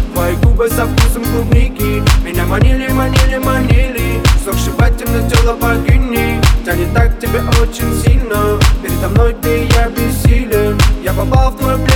Твои губы со вкусом клубники меня манили, манили, манили. Сногсшибательно тело богини тянет так тебя очень сильно. Передо мной ты, я бессилен. Я попал в твой